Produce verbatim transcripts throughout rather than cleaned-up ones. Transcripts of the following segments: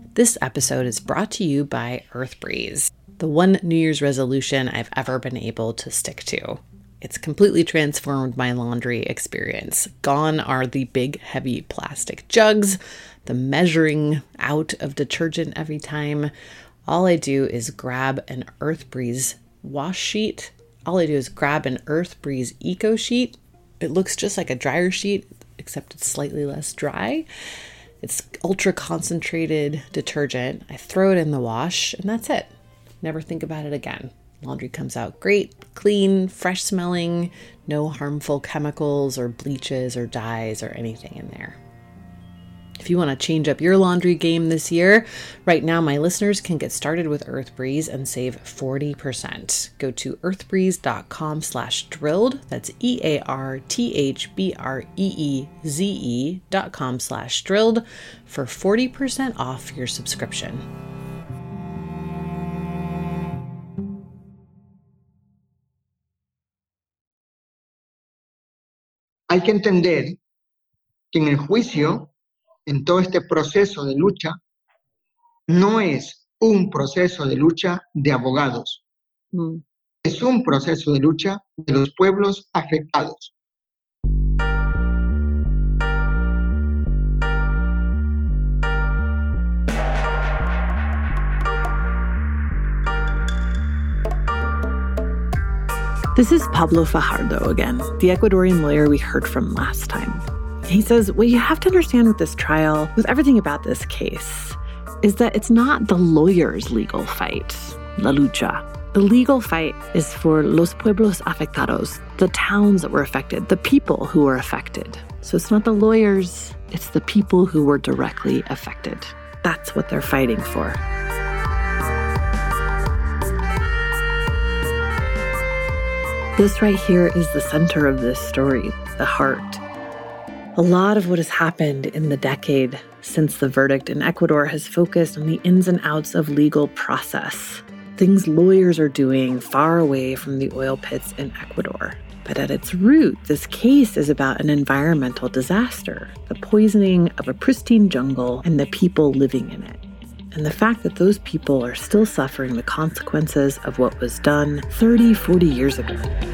This episode is brought to you by EarthBreeze, the one New Year's resolution I've ever been able to stick to. It's completely transformed my laundry experience. Gone are the big, heavy plastic jugs, the measuring out of detergent every time. All I do is grab an EarthBreeze wash sheet. All I do is grab an EarthBreeze Eco Sheet. It looks just like a dryer sheet, except it's slightly less dry. It's ultra concentrated detergent. I throw it in the wash and that's it. Never think about it again. Laundry comes out great, clean, fresh smelling, no harmful chemicals or bleaches or dyes or anything in there. If you want to change up your laundry game this year, right now my listeners can get started with EarthBreeze and save forty percent. Go to earthbreeze.com slash drilled. That's E-A-R-T-H-B-R-E-E-Z-E dot com slash drilled for forty percent off your subscription. Hay que entender que en el juicio, en todo este proceso de lucha, no es un proceso de lucha de abogados. Mm. Es un proceso de lucha de los pueblos afectados. This is Pablo Fajardo again, the Ecuadorian lawyer we heard from last time. He says, what you have to understand with this trial, with everything about this case, is that it's not the lawyer's legal fight, la lucha. The legal fight is for los pueblos afectados, the towns that were affected, the people who were affected. So it's not the lawyers, it's the people who were directly affected. That's what they're fighting for. This right here is the center of this story, the heart. A lot of what has happened in the decade since the verdict in Ecuador has focused on the ins and outs of legal process, things lawyers are doing far away from the oil pits in Ecuador. But at its root, this case is about an environmental disaster, the poisoning of a pristine jungle and the people living in it. And the fact that those people are still suffering the consequences of what was done thirty, forty years ago.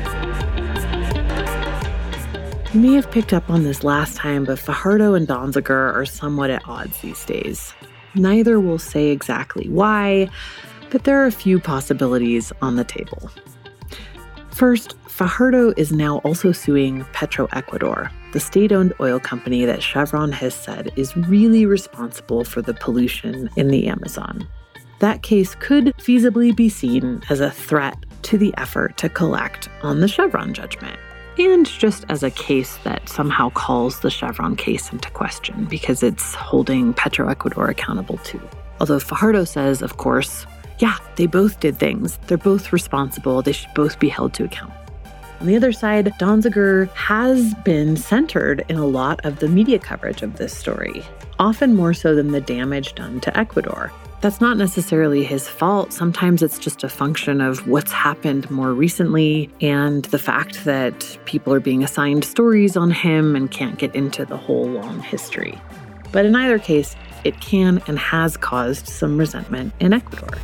You may have picked up on this last time, but Fajardo and Donziger are somewhat at odds these days. Neither will say exactly why, but there are a few possibilities on the table. First, Fajardo is now also suing Petroecuador, the state-owned oil company that Chevron has said is really responsible for the pollution in the Amazon. That case could feasibly be seen as a threat to the effort to collect on the Chevron judgment, and just as a case that somehow calls the Chevron case into question because it's holding Petroecuador accountable too. Although Fajardo says, of course, yeah, they both did things. They're both responsible. They should both be held to account. On the other side, Donziger has been centered in a lot of the media coverage of this story, often more so than the damage done to Ecuador. That's not necessarily his fault. Sometimes it's just a function of what's happened more recently and the fact that people are being assigned stories on him and can't get into the whole long history. But in either case, it can and has caused some resentment in Ecuador.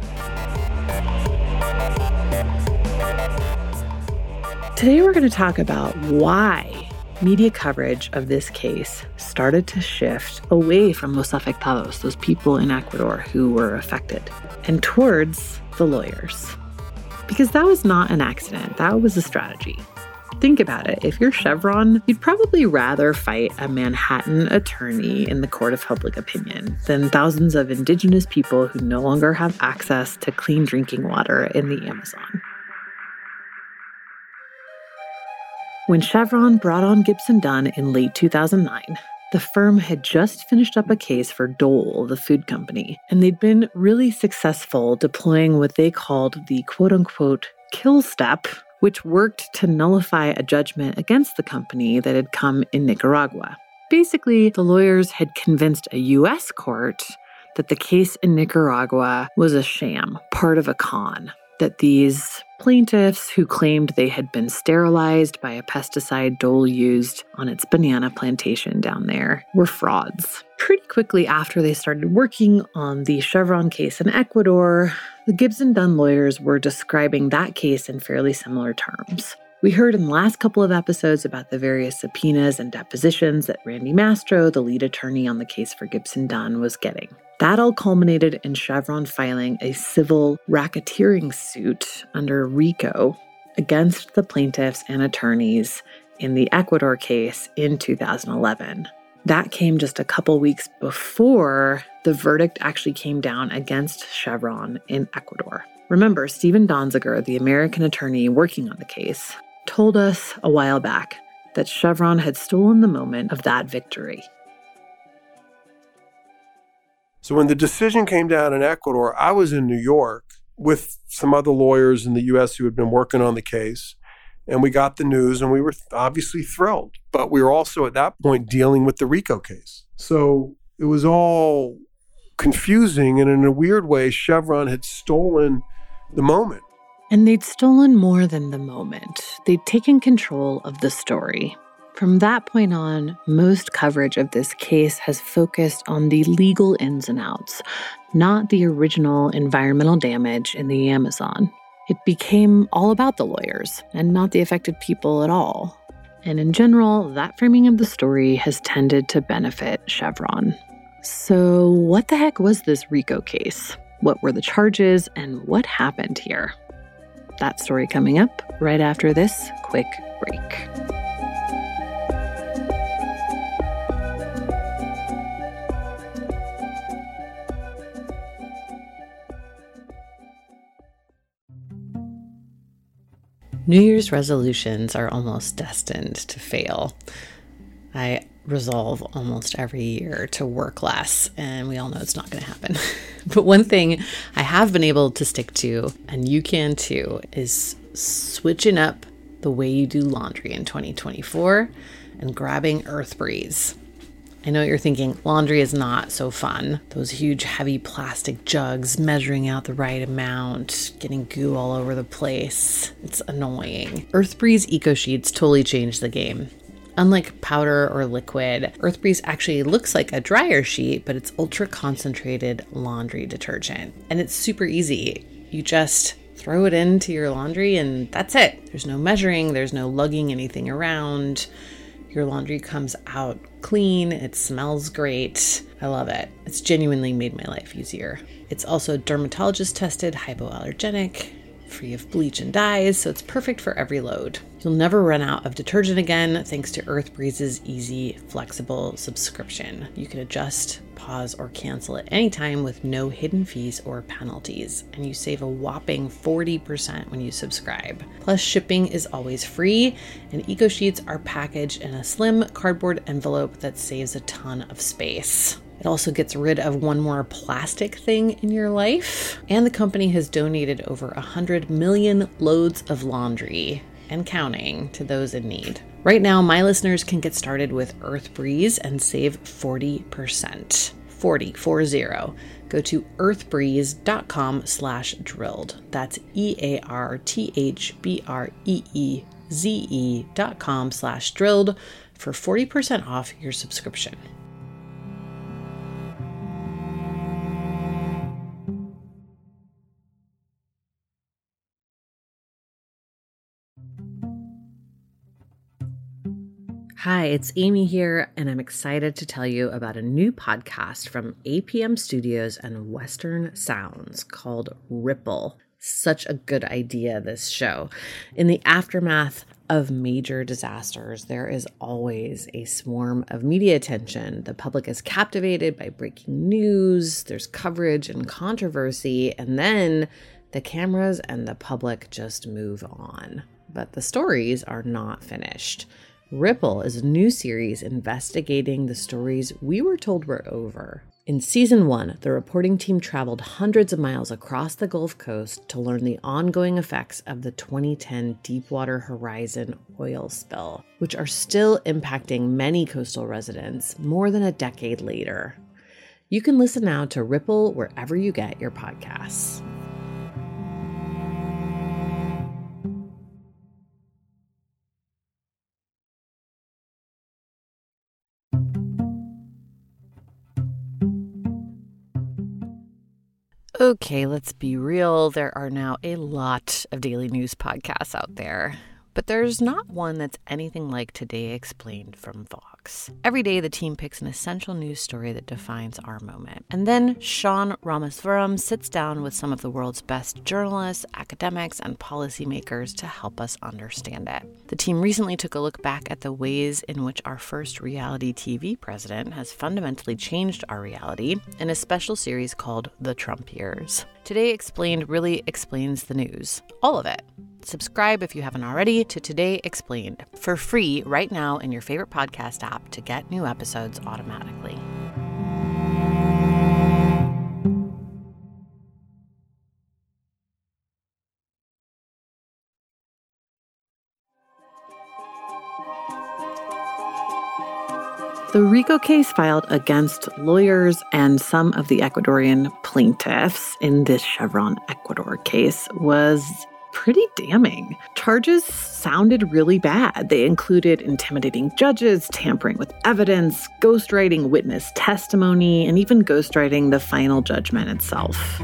Today we're going to talk about why media coverage of this case started to shift away from los afectados, those people in Ecuador who were affected, and towards the lawyers. Because that was not an accident, that was a strategy. Think about it. If you're Chevron, you'd probably rather fight a Manhattan attorney in the court of public opinion than thousands of indigenous people who no longer have access to clean drinking water in the Amazon. When Chevron brought on Gibson Dunn in late two thousand nine, the firm had just finished up a case for Dole, the food company, and they'd been really successful deploying what they called the quote-unquote kill step, which worked to nullify a judgment against the company that had come in Nicaragua. Basically, the lawyers had convinced a U S court that the case in Nicaragua was a sham, part of a con, that these plaintiffs who claimed they had been sterilized by a pesticide Dole used on its banana plantation down there were frauds, Pretty quickly after they started working on the Chevron case in Ecuador, the Gibson Dunn lawyers were describing that case in fairly similar terms. We heard in the last couple of episodes about the various subpoenas and depositions that Randy Mastro, the lead attorney on the case for Gibson Dunn, was getting. That all culminated in Chevron filing a civil racketeering suit under RICO against the plaintiffs and attorneys in the Ecuador case in two thousand eleven. That came just a couple weeks before the verdict actually came down against Chevron in Ecuador. Remember, Steven Donziger, the American attorney working on the case, told us a while back that Chevron had stolen the moment of that victory. So when the decision came down in Ecuador, I was in New York with some other lawyers in the U S who had been working on the case. And we got the news and we were obviously thrilled. But we were also at that point dealing with the RICO case. So it was all confusing. And in a weird way, Chevron had stolen the moment. And they'd stolen more than the moment. They'd taken control of the story. From that point on, most coverage of this case has focused on the legal ins and outs, not the original environmental damage in the Amazon. It became all about the lawyers and not the affected people at all. And in general, that framing of the story has tended to benefit Chevron. So what the heck was this RICO case? What were the charges and what happened here? That story coming up right after this quick break. New Year's resolutions are almost destined to fail. I resolve almost every year to work less, and we all know it's not going to happen. But one thing I have been able to stick to, and you can too, is switching up the way you do laundry in twenty twenty-four and grabbing EarthBreeze. I know you're thinking laundry is not so fun. Those huge heavy plastic jugs, measuring out the right amount, getting goo all over the place. It's annoying. EarthBreeze Eco Sheets totally changed the game. Unlike powder or liquid, EarthBreeze actually looks like a dryer sheet, but it's ultra concentrated laundry detergent. And it's super easy. You just throw it into your laundry and that's it. There's no measuring, there's no lugging anything around. Your laundry comes out clean. It smells great. I love it. It's genuinely made my life easier. It's also dermatologist tested, hypoallergenic, free of bleach and dyes, so it's perfect for every load. You'll never run out of detergent again thanks to EarthBreeze's easy, flexible subscription. You can adjust, pause, or cancel at any time with no hidden fees or penalties, and you save a whopping forty percent when you subscribe. Plus, shipping is always free, and Eco Sheets are packaged in a slim cardboard envelope that saves a ton of space. It also gets rid of one more plastic thing in your life. And the company has donated over one hundred million loads of laundry and counting to those in need. Right now, my listeners can get started with EarthBreeze and save forty percent. forty, four zero. Go to earthbreeze.com slash drilled. That's E-A-R-T-H-B-R-E-E-Z-E dot com slash drilled for forty percent off your subscription. Hi, it's Amy here, and I'm excited to tell you about a new podcast from A P M Studios and Western Sounds called Ripple. Such a good idea, this show. In the aftermath of major disasters, there is always a swarm of media attention. The public is captivated by breaking news, there's coverage and controversy, and then the cameras and the public just move on. But the stories are not finished. Ripple is a new series investigating the stories we were told were over. In season one, the reporting team traveled hundreds of miles across the Gulf Coast to learn the ongoing effects of the twenty ten Deepwater Horizon oil spill, which are still impacting many coastal residents more than a decade later. You can listen now to Ripple wherever you get your podcasts. Okay, let's be real. There are now a lot of daily news podcasts out there, but there's not one that's anything like Today Explained from Vox. Every day, the team picks an essential news story that defines our moment. And then Sean Ramaswamy sits down with some of the world's best journalists, academics, and policymakers to help us understand it. The team recently took a look back at the ways in which our first reality T V president has fundamentally changed our reality in a special series called The Trump Years. Today Explained really explains the news, all of it. Subscribe if you haven't already to Today Explained for free right now in your favorite podcast app to get new episodes automatically. The RICO case filed against lawyers and some of the Ecuadorian plaintiffs in this Chevron Ecuador case was pretty damning. Charges sounded really bad. They included intimidating judges, tampering with evidence, ghostwriting witness testimony, and even ghostwriting the final judgment itself.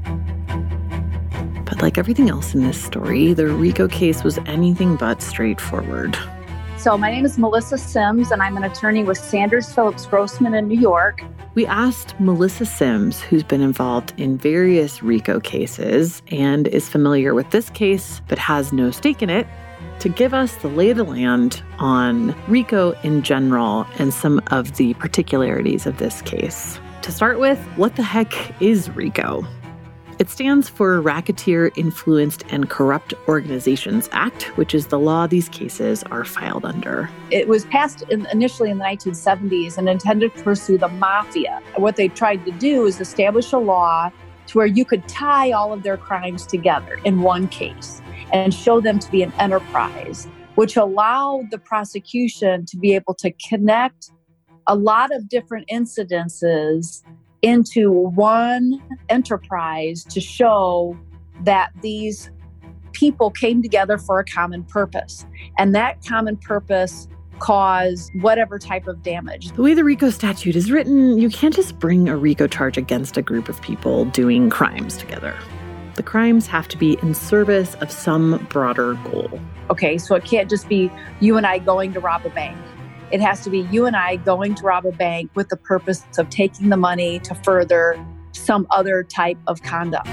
But like everything else in this story, the RICO case was anything but straightforward. So my name is Melissa Sims, and I'm an attorney with Sanders Phillips Grossman in New York. We asked Melissa Sims, who's been involved in various RICO cases and is familiar with this case but has no stake in it, to give us the lay of the land on RICO in general and some of the particularities of this case. To start with, what the heck is RICO? It stands for Racketeer Influenced and Corrupt Organizations Act, which is the law these cases are filed under. It was passed in, initially in the nineteen seventies and intended to pursue the mafia. What they tried to do is establish a law to where you could tie all of their crimes together in one case and show them to be an enterprise, which allowed the prosecution to be able to connect a lot of different incidences into one enterprise to show that these people came together for a common purpose. And that common purpose caused whatever type of damage. The way the RICO statute is written, you can't just bring a RICO charge against a group of people doing crimes together. The crimes have to be in service of some broader goal. Okay, so it can't just be you and I going to rob a bank. It has to be you and I going to rob a bank with the purpose of taking the money to further some other type of conduct.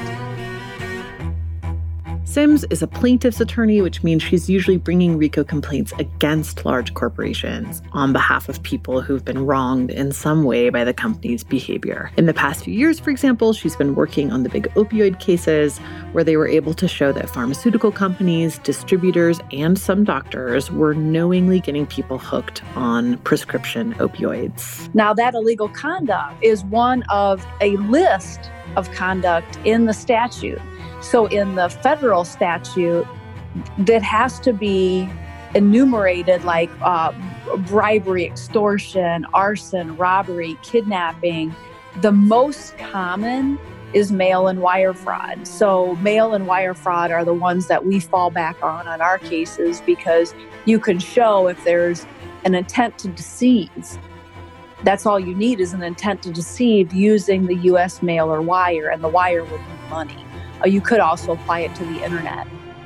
Sims is a plaintiff's attorney, which means she's usually bringing RICO complaints against large corporations on behalf of people who've been wronged in some way by the company's behavior. In the past few years, for example, she's been working on the big opioid cases where they were able to show that pharmaceutical companies, distributors, and some doctors were knowingly getting people hooked on prescription opioids. Now, that illegal conduct is one of a list of conduct in the statute. So in the federal statute, that has to be enumerated like uh, bribery, extortion, arson, robbery, kidnapping. The most common is mail and wire fraud. So mail and wire fraud are the ones that we fall back on on our cases because you can show if there's an intent to deceive. That's all you need is an intent to deceive using the U S mail or wire, and the wire would be money. You could also apply it to the internet.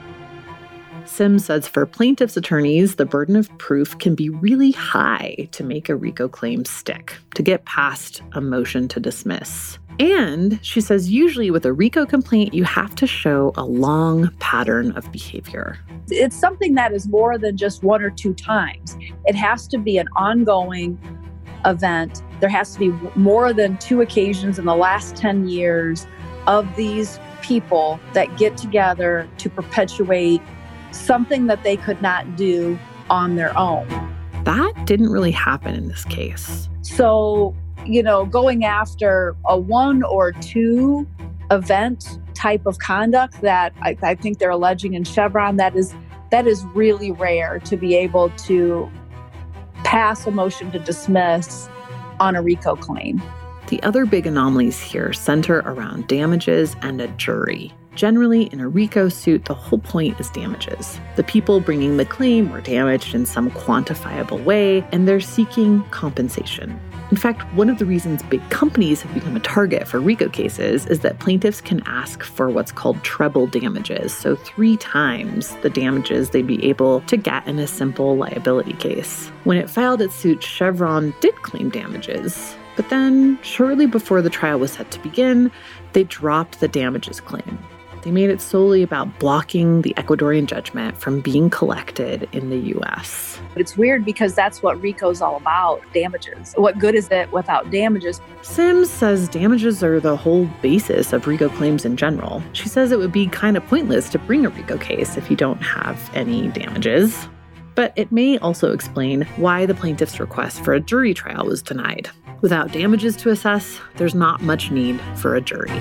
Sims says for plaintiff's attorneys, the burden of proof can be really high to make a RICO claim stick, to get past a motion to dismiss. And she says usually with a RICO complaint, you have to show a long pattern of behavior. It's something that is more than just one or two times. It has to be an ongoing event. There has to be more than two occasions in the last ten years of these people that get together to perpetuate something that they could not do on their own. That didn't really happen in this case. So, you know, going after a one or two event type of conduct that I, I think they're alleging in Chevron, that is that is really rare to be able to pass a motion to dismiss on a RICO claim. The other big anomalies here center around damages and a jury. Generally, in a RICO suit, the whole point is damages. The people bringing the claim were damaged in some quantifiable way, and they're seeking compensation. In fact, one of the reasons big companies have become a target for RICO cases is that plaintiffs can ask for what's called treble damages, so three times the damages they'd be able to get in a simple liability case. When it filed its suit, Chevron did claim damages, but then shortly before the trial was set to begin, they dropped the damages claim. They made it solely about blocking the Ecuadorian judgment from being collected in the U S. It's weird because that's what RICO's all about, damages. What good is it without damages? Sims says damages are the whole basis of RICO claims in general. She says it would be kind of pointless to bring a RICO case if you don't have any damages. But it may also explain why the plaintiff's request for a jury trial was denied. Without damages to assess, there's not much need for a jury.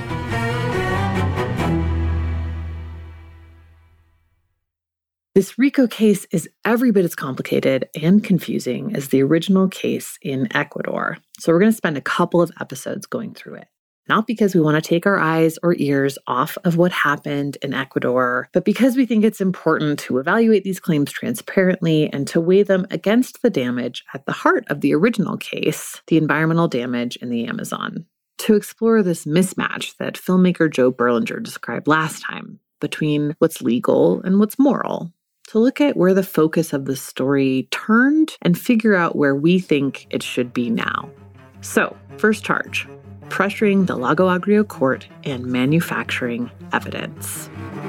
This RICO case is every bit as complicated and confusing as the original case in Ecuador. So we're going to spend a couple of episodes going through it. Not because we want to take our eyes or ears off of what happened in Ecuador, but because we think it's important to evaluate these claims transparently and to weigh them against the damage at the heart of the original case, the environmental damage in the Amazon. To explore this mismatch that filmmaker Joe Berlinger described last time between what's legal and what's moral. To look at where the focus of the story turned and figure out where we think it should be now. So, first charge, pressuring the Lago Agrio court and manufacturing evidence.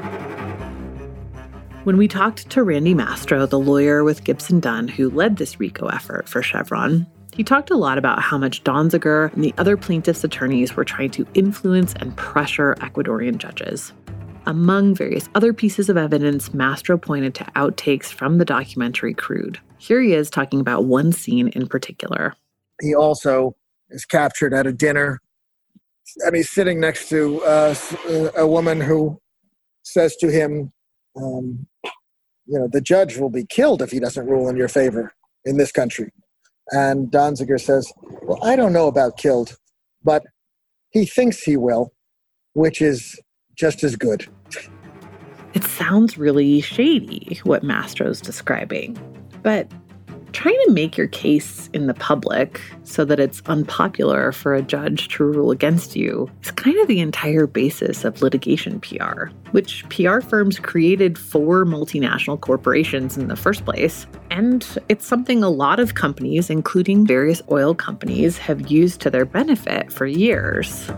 When we talked to Randy Mastro, the lawyer with Gibson Dunn who led this RICO effort for Chevron, he talked a lot about how much Donziger and the other plaintiffs' attorneys were trying to influence and pressure Ecuadorian judges. Among various other pieces of evidence, Mastro pointed to outtakes from the documentary Crude. Here he is talking about one scene in particular. He also is captured at a dinner, and he's sitting next to uh, a woman who says to him, um, you know, the judge will be killed if he doesn't rule in your favor in this country. And Donziger says, well, I don't know about killed, but he thinks he will, which is just as good. It sounds really shady, what Mastro's describing. But trying to make your case in the public so that it's unpopular for a judge to rule against you is kind of the entire basis of litigation P R, which P R firms created for multinational corporations in the first place. And it's something a lot of companies, including various oil companies, have used to their benefit for years.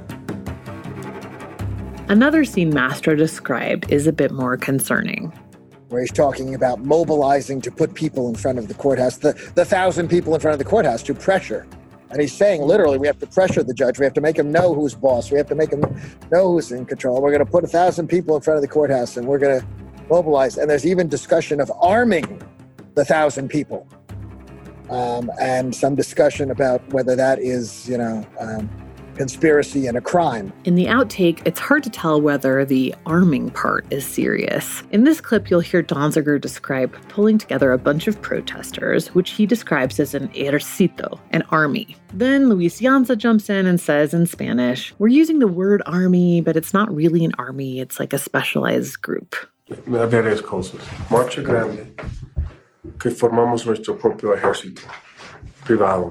Another scene Mastro described is a bit more concerning. Where he's talking about mobilizing to put people in front of the courthouse, the, the thousand people in front of the courthouse to pressure. And he's saying literally we have to pressure the judge. We have to make him know who's boss. We have to make him know who's in control. We're going to put a thousand people in front of the courthouse and we're going to mobilize. And there's even discussion of arming the thousand people. Um, and some discussion about whether that is, you know, um, conspiracy and a crime. In the outtake, it's hard to tell whether the arming part is serious. In this clip, you'll hear Donziger describe pulling together a bunch of protesters, which he describes as an ejército, an army. Then Luis Llanza jumps in and says in Spanish, we're using the word army, but it's not really an army, it's like a specialized group. Varias cosas. Marcha grande, que formamos nuestro propio ejército privado.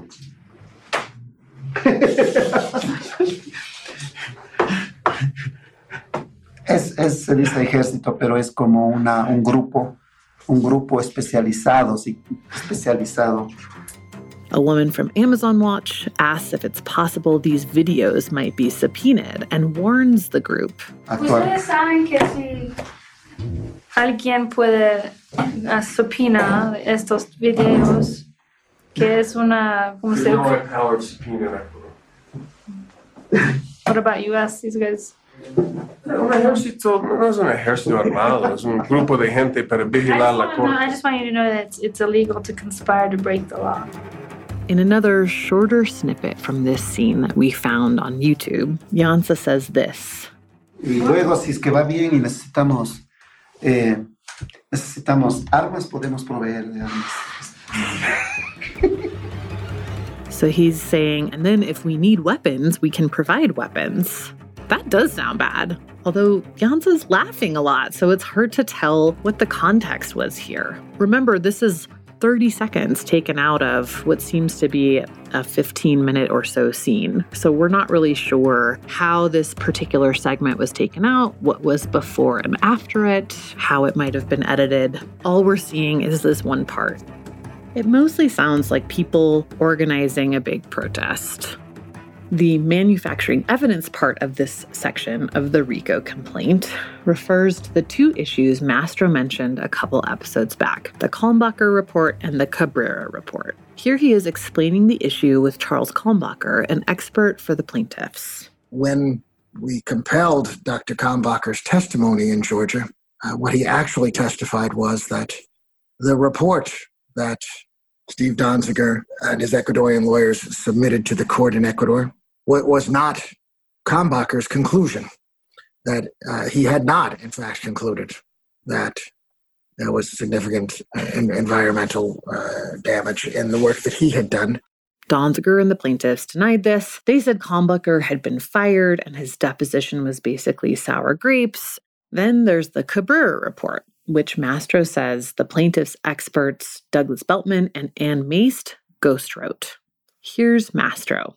Es, es, se dice ejército, pero es como una, un grupo, un grupo especializado, sí, especializado. A woman from Amazon Watch asks if it's possible these videos might be subpoenaed and warns the group. Ustedes saben que si alguien puede uh, subpoena estos videos, que es una, ¿cómo se dice? What about U S, these guys? Un ejército no es un ejército armado, es un grupo de gente para vigilar la corte. I just want you to know that it's, it's illegal to conspire to break the law. In another shorter snippet from this scene that we found on YouTube, Llanza says this. Y luego, si es que va bien y necesitamos, eh, necesitamos armas, podemos proveer de armas. So he's saying, and then if we need weapons, we can provide weapons. That does sound bad. Although Llanza's laughing a lot, so it's hard to tell what the context was here. Remember, this is thirty seconds taken out of what seems to be a fifteen minute or so scene. So we're not really sure how this particular segment was taken out, what was before and after it, how it might have been edited. All we're seeing is this one part. It mostly sounds like people organizing a big protest. The manufacturing evidence part of this section of the RICO complaint refers to the two issues Mastro mentioned a couple episodes back, the Kalmbacher report and the Cabrera report. Here he is explaining the issue with Charles Kalmbacher, an expert for the plaintiffs. When we compelled Doctor Kalmbacher's testimony in Georgia, uh, what he actually testified was that the report that Steve Donziger and his Ecuadorian lawyers submitted to the court in Ecuador was not Kalmbacher's conclusion, that uh, he had not, in fact, concluded that there was significant uh, environmental uh, damage in the work that he had done. Donziger and the plaintiffs denied this. They said Kalmbacher had been fired and his deposition was basically sour grapes. Then there's the Cabrera report, which Mastro says the plaintiffs' experts Douglas Beltman and Ann Maist ghost wrote. Here's Mastro.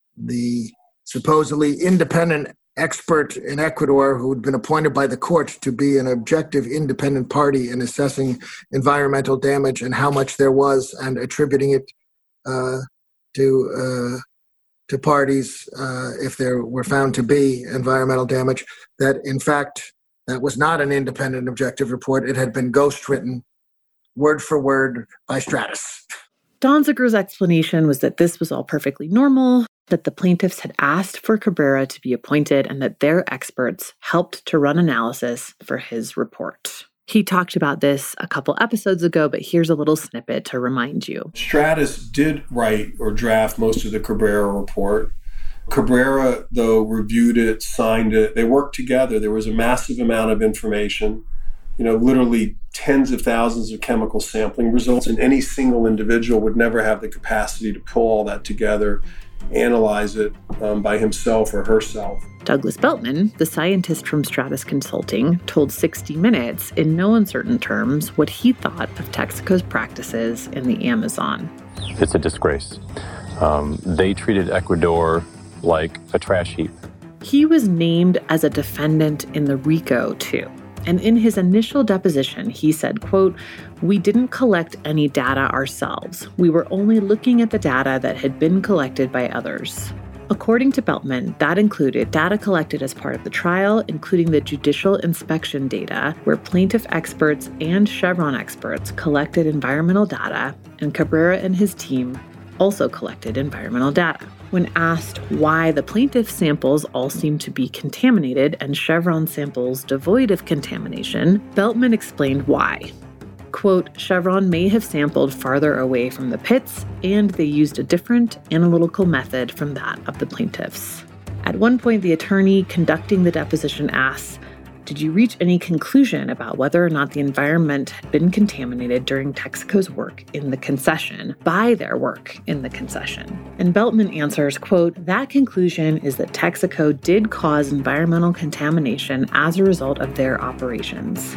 The supposedly independent expert in Ecuador who had been appointed by the court to be an objective independent party in assessing environmental damage and how much there was and attributing it uh, to uh, to parties uh, if there were found to be environmental damage, that in fact that was not an independent objective report. It had been ghost written word for word by Stratus. Donziger's explanation was that this was all perfectly normal, that the plaintiffs had asked for Cabrera to be appointed and that their experts helped to run analysis for his report. He talked about this a couple episodes ago, but here's a little snippet to remind you. Stratus did write or draft most of the Cabrera report. Cabrera, though, reviewed it, signed it. They worked together. There was a massive amount of information, you know, literally tens of thousands of chemical sampling results, and any single individual would never have the capacity to pull all that together, analyze it um, by himself or herself. Douglas Beltman, the scientist from Stratus Consulting, told sixty minutes in no uncertain terms what he thought of Texaco's practices in the Amazon. It's a disgrace. Um, they treated Ecuador like a trash heap. He was named as a defendant in the RICO, too. And in his initial deposition, he said, quote, "We didn't collect any data ourselves. We were only looking at the data that had been collected by others." According to Beltman, that included data collected as part of the trial, including the judicial inspection data, where plaintiff experts and Chevron experts collected environmental data, and Cabrera and his team also collected environmental data. When asked why the plaintiff samples all seemed to be contaminated and Chevron samples devoid of contamination, Beltman explained why. Quote, "Chevron may have sampled farther away from the pits, and they used a different analytical method from that of the plaintiffs." At one point, the attorney conducting the deposition asks, "Did you reach any conclusion about whether or not the environment had been contaminated during Texaco's work in the concession, by their work in the concession?" And Beltman answers, quote, "That conclusion is that Texaco did cause environmental contamination as a result of their operations."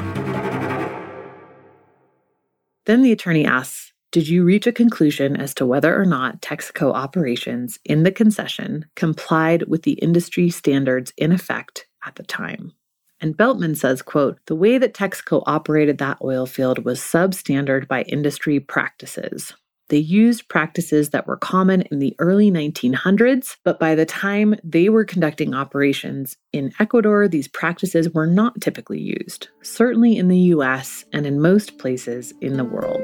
Then the attorney asks, "Did you reach a conclusion as to whether or not Texaco operations in the concession complied with the industry standards in effect at the time?" And Beltman says, quote, "The way that Texaco operated that oil field was substandard by industry practices. They used practices that were common in the early nineteen hundreds, but by the time they were conducting operations in Ecuador, these practices were not typically used, certainly in the U S and in most places in the world."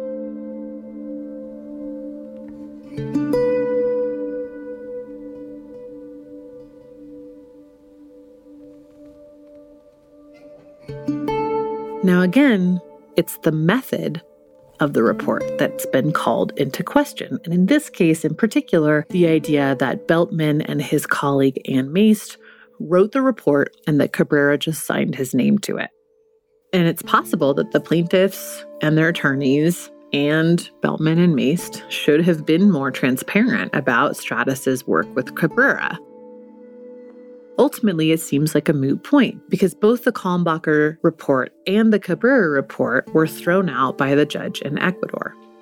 Now again, it's the method of the report that's been called into question. And in this case in particular, the idea that Beltman and his colleague Ann Maist wrote the report and that Cabrera just signed his name to it. And it's possible that the plaintiffs and their attorneys and Beltman and Maist should have been more transparent about Stratus's work with Cabrera. Ultimately, it seems like a moot point because both the Kalmbacher report and the Cabrera report were thrown out by the judge in Ecuador.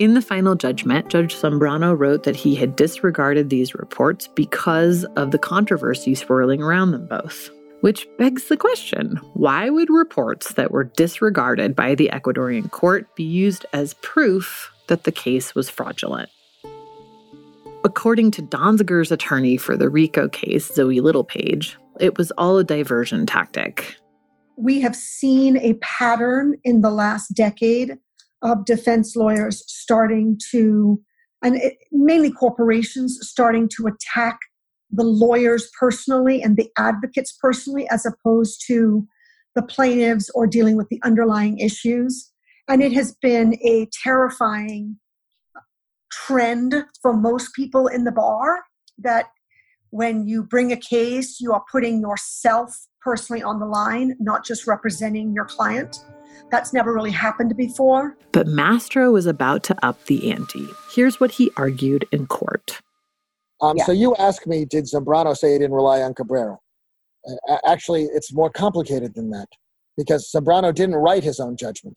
In the final judgment, Judge Zambrano wrote that he had disregarded these reports because of the controversy swirling around them both. Which begs the question, why would reports that were disregarded by the Ecuadorian court be used as proof that the case was fraudulent? According to Donziger's attorney for the RICO case, Zoe Littlepage, it was all a diversion tactic. We have seen a pattern in the last decade of defense lawyers starting to, and it, mainly corporations, starting to attack the lawyers personally and the advocates personally, as opposed to the plaintiffs or dealing with the underlying issues. And it has been a terrifying trend for most people in the bar that when you bring a case, you are putting yourself personally on the line, not just representing your client. That's never really happened before. But Mastro was about to up the ante. Here's what he argued in court. Um, Yeah. So you ask me, did Zambrano say he didn't rely on Cabrera? Uh, actually, it's more complicated than that, because Zambrano didn't write his own judgment.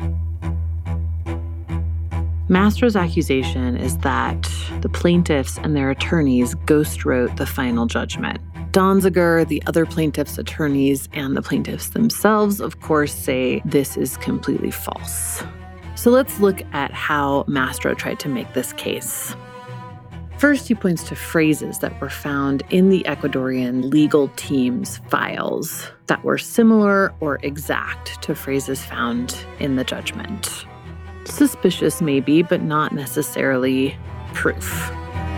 Mastro's accusation is that the plaintiffs and their attorneys ghostwrote the final judgment. Donziger, the other plaintiffs' attorneys, and the plaintiffs themselves, of course, say this is completely false. So let's look at how Mastro tried to make this case. First, he points to phrases that were found in the Ecuadorian legal team's files that were similar or exact to phrases found in the judgment. Suspicious maybe, but not necessarily proof.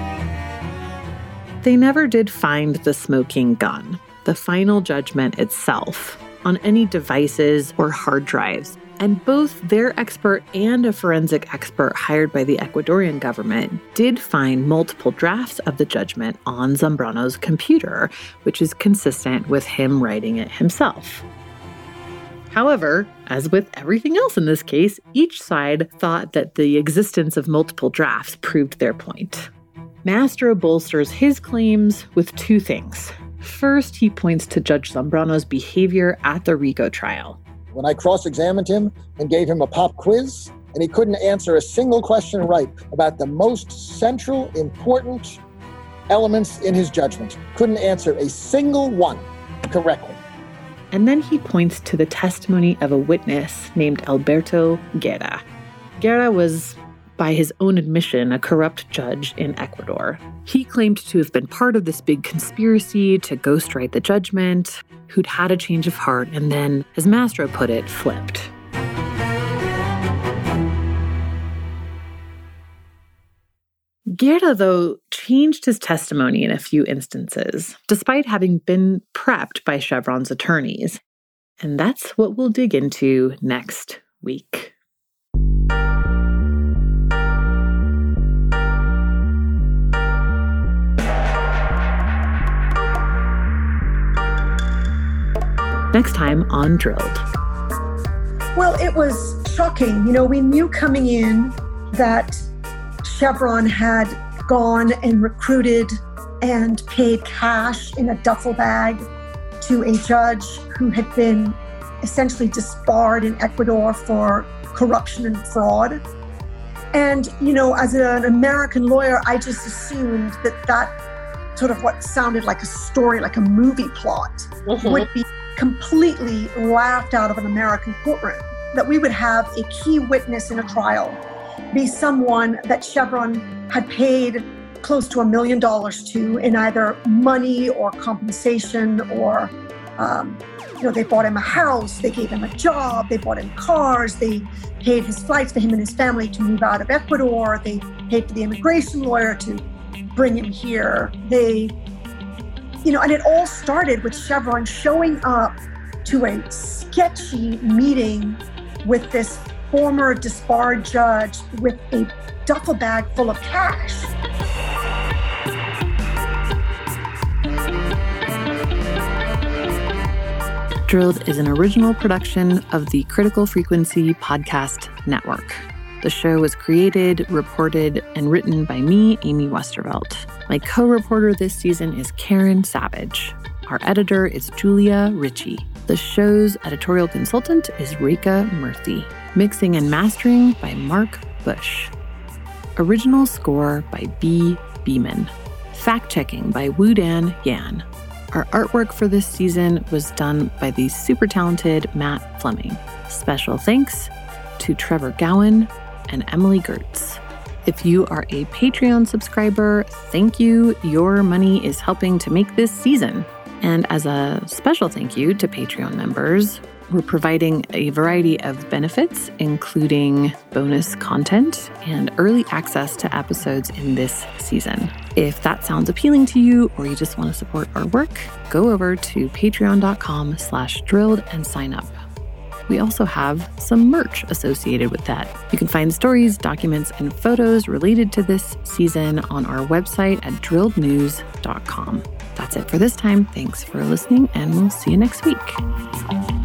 They never did find the smoking gun, the final judgment itself, on any devices or hard drives. And both their expert and a forensic expert hired by the Ecuadorian government did find multiple drafts of the judgment on Zambrano's computer, which is consistent with him writing it himself. However, as with everything else in this case, each side thought that the existence of multiple drafts proved their point. Mastro bolsters his claims with two things. First, he points to Judge Zambrano's behavior at the RICO trial. When I cross-examined him and gave him a pop quiz, and he couldn't answer a single question right about the most central, important elements in his judgment. Couldn't answer a single one correctly. And then he points to the testimony of a witness named Alberto Guerra. Guerra was, by his own admission, a corrupt judge in Ecuador. He claimed to have been part of this big conspiracy to ghostwrite the judgment, who'd had a change of heart, and then, as Mastro put it, flipped. Guerra, though, changed his testimony in a few instances, despite having been prepped by Chevron's attorneys. And that's what we'll dig into next week. Next time on Drilled. Well, it was shocking. You know, we knew coming in that Chevron had gone and recruited and paid cash in a duffel bag to a judge who had been essentially disbarred in Ecuador for corruption and fraud. And, you know, as an American lawyer, I just assumed that that sort of what sounded like a story, like a movie plot, mm-hmm. would be completely laughed out of an American courtroom, that we would have a key witness in a trial be someone that Chevron had paid close to a million dollars to in either money or compensation or, um, you know, they bought him a house, they gave him a job, they bought him cars, they paid his flights for him and his family to move out of Ecuador, they paid for the immigration lawyer to bring him here. They, you know, and it all started with Chevron showing up to a sketchy meeting with this former disbarred judge with a duffel bag full of cash. Drilled is an original production of the Critical Frequency Podcast Network. The show was created, reported, and written by me, Amy Westervelt. My co-reporter this season is Karen Savage. Our editor is Julia Ritchie. The show's editorial consultant is Reka Murthy. Mixing and mastering by Mark Bush. Original score by B. Beeman. Fact-checking by Woo-Dan Yan. Our artwork for this season was done by the super talented Matt Fleming. Special thanks to Trevor Gowan and Emily Gertz. If you are a Patreon subscriber, thank you. Your money is helping to make this season. And as a special thank you to Patreon members, we're providing a variety of benefits, including bonus content and early access to episodes in this season. If that sounds appealing to you, or you just want to support our work, go over to patreon.com slash drilled and sign up. We also have some merch associated with that. You can find stories, documents, and photos related to this season on our website at drilled news dot com. That's it for this time. Thanks for listening, and we'll see you next week.